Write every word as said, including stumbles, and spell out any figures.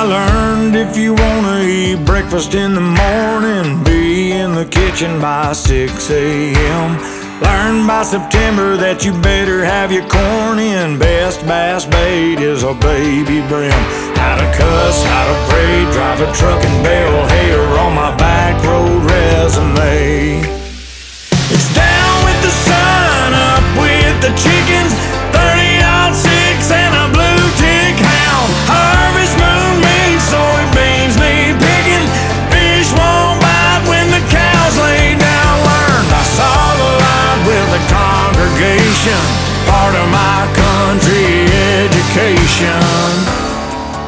learned if you wanna eat breakfast in the morning, be in the kitchen by six a m Learned by September that you better have your corn in. Best bass bait is a baby brim. How to cuss, how to pray, drive a truck and bale hair on my back road resume.